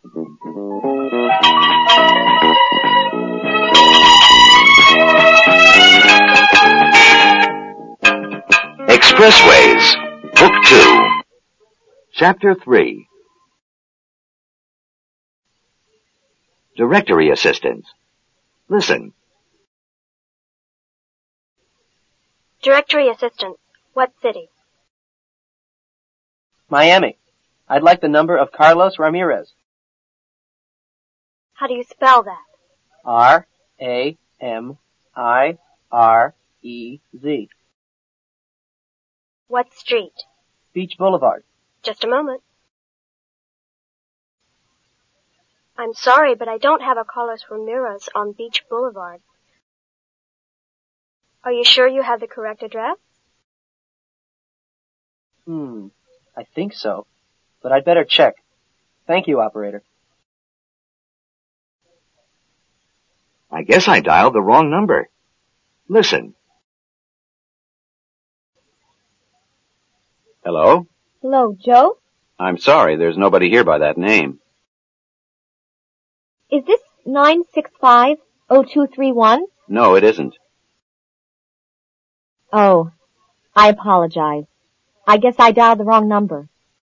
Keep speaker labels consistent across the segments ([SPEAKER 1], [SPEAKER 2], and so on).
[SPEAKER 1] Expressways, Book 2, Chapter 3. Directory Assistance. Listen.
[SPEAKER 2] Directory Assistant. What city?
[SPEAKER 3] Miami. I'd like the number of Carlos Ramirez.
[SPEAKER 2] How do you spell that?
[SPEAKER 3] R-A-M-I-R-E-Z.
[SPEAKER 2] What street?
[SPEAKER 3] Beach Boulevard.
[SPEAKER 2] Just a moment. I'm sorry, but I don't have a Carlos Ramirez on Beach Boulevard. Are you sure you have the correct address?
[SPEAKER 3] I think so. But I'd better check. Thank you, operator.
[SPEAKER 1] I guess I dialed the wrong number. Listen. Hello?
[SPEAKER 4] Hello, Joe?
[SPEAKER 1] I'm sorry, there's nobody here by that name.
[SPEAKER 4] Is this 965-0231?
[SPEAKER 1] No, it isn't.
[SPEAKER 4] Oh, I apologize. I guess I dialed the wrong number.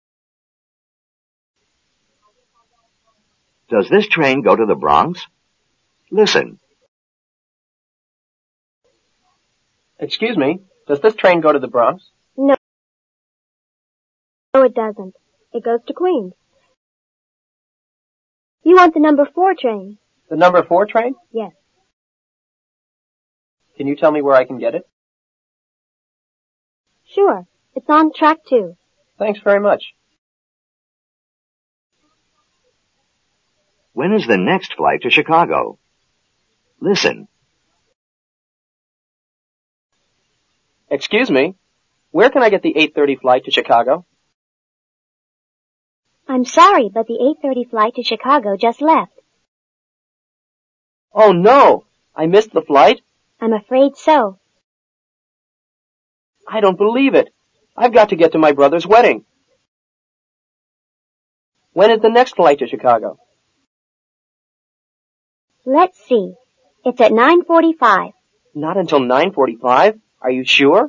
[SPEAKER 1] Does this train go to the Bronx? Listen.
[SPEAKER 3] Excuse me, does this train go to the Bronx?
[SPEAKER 2] No, it doesn't. It goes to Queens. You want the number 4 train?
[SPEAKER 3] The number 4 train?
[SPEAKER 2] Yes.
[SPEAKER 3] Can you tell me where I can get it?
[SPEAKER 2] Sure. It's on track 2.
[SPEAKER 3] Thanks very much.
[SPEAKER 1] When is the next flight to Chicago? Listen.
[SPEAKER 3] Excuse me, where can I get the 8:30 flight to Chicago?
[SPEAKER 2] I'm sorry, but the 8:30 flight to Chicago just left.
[SPEAKER 3] Oh no! I missed the flight?
[SPEAKER 2] I'm afraid so.
[SPEAKER 3] I don't believe it. I've got to get to my brother's wedding. When is the next flight to Chicago?
[SPEAKER 2] Let's see. It's at 9:45.
[SPEAKER 3] Not until 9:45? Are you sure?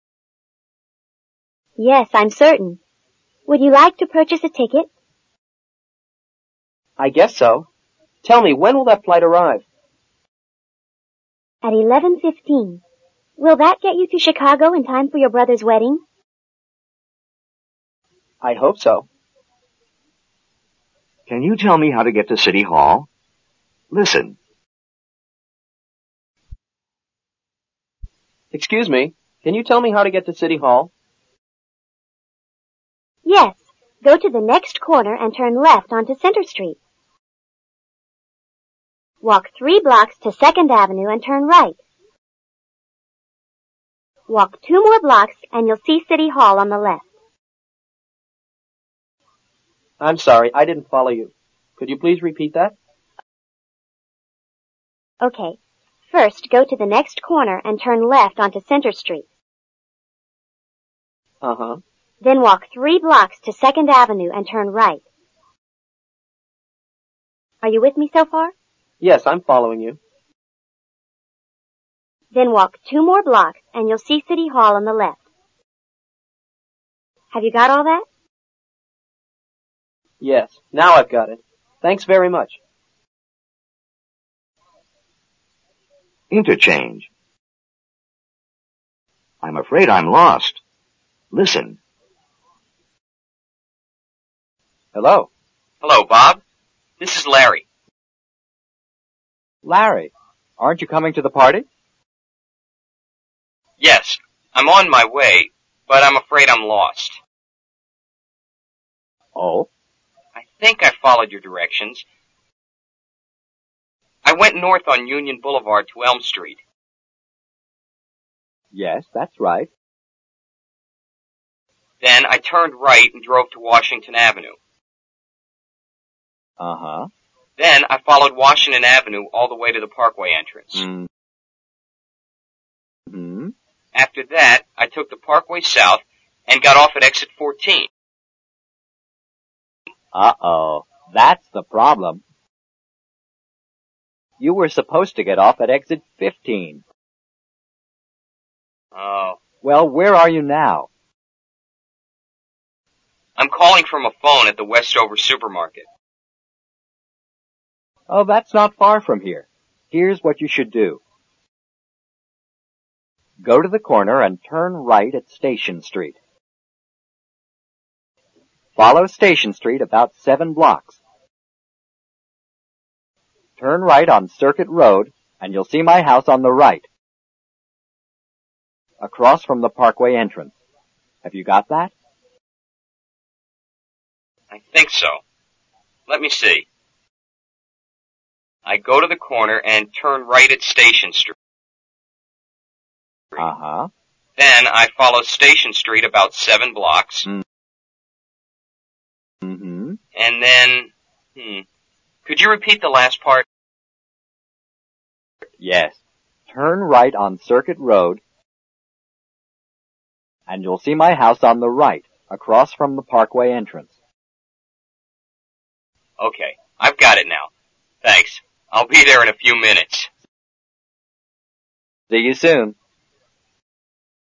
[SPEAKER 2] Yes, I'm certain. Would you like to purchase a ticket?
[SPEAKER 3] I guess so. Tell me, when will that flight arrive?
[SPEAKER 2] At 11:15. Will that get you to Chicago in time for your brother's wedding?
[SPEAKER 3] I hope so.
[SPEAKER 1] Can you tell me how to get to City Hall? Listen.
[SPEAKER 3] Excuse me, can you tell me how to get to City Hall?
[SPEAKER 2] Yes. Go to the next corner and turn left onto Center Street. Walk 3 blocks to 2nd Avenue and turn right. Walk 2 more blocks and you'll see City Hall on the left.
[SPEAKER 3] I'm sorry, I didn't follow you. Could you please repeat that?
[SPEAKER 2] Okay. First, go to the next corner and turn left onto Center Street.
[SPEAKER 3] Uh-huh.
[SPEAKER 2] Then walk 3 blocks to 2nd Avenue and turn right. Are you with me so far?
[SPEAKER 3] Yes, I'm following you.
[SPEAKER 2] Then walk 2 more blocks and you'll see City Hall on the left. Have you got all that?
[SPEAKER 3] Yes, now I've got it. Thanks very much.
[SPEAKER 1] Interchange. I'm afraid I'm lost. Listen.
[SPEAKER 3] Hello.
[SPEAKER 5] Hello, Bob. This is Larry.
[SPEAKER 6] Larry, aren't you coming to the party?
[SPEAKER 5] Yes, I'm on my way, but I'm afraid I'm lost.
[SPEAKER 6] Oh?
[SPEAKER 5] I think I followed your directions. I went north on Union Boulevard to Elm Street.
[SPEAKER 6] Yes, that's right.
[SPEAKER 5] Then I turned right and drove to Washington Avenue.
[SPEAKER 6] Uh-huh.
[SPEAKER 5] Then I followed Washington Avenue all the way to the Parkway entrance.
[SPEAKER 6] Mm-hmm.
[SPEAKER 5] After that, I took the Parkway south and got off at exit 14.
[SPEAKER 6] Uh-oh. That's the problem. You were supposed to get off at exit 15.
[SPEAKER 5] Oh.
[SPEAKER 6] Well, where are you now?
[SPEAKER 5] I'm calling from a phone at the Westover supermarket.
[SPEAKER 6] Oh, that's not far from here. Here's what you should do. Go to the corner and turn right at Station Street. Follow Station Street about 7 blocks. Turn right on Circuit Road, and you'll see my house on the right, across from the Parkway entrance. Have you got that?
[SPEAKER 5] I think so. Let me see. I go to the corner and turn right at Station Street.
[SPEAKER 6] Uh-huh.
[SPEAKER 5] Then I follow Station Street about 7 blocks.
[SPEAKER 6] Mm-hmm.
[SPEAKER 5] And then, could you repeat the last part?
[SPEAKER 6] Yes. Turn right on Circuit Road, and you'll see my house on the right, across from the Parkway entrance.
[SPEAKER 5] Okay, I've got it now. Thanks. I'll be there in a few minutes.
[SPEAKER 6] See you soon.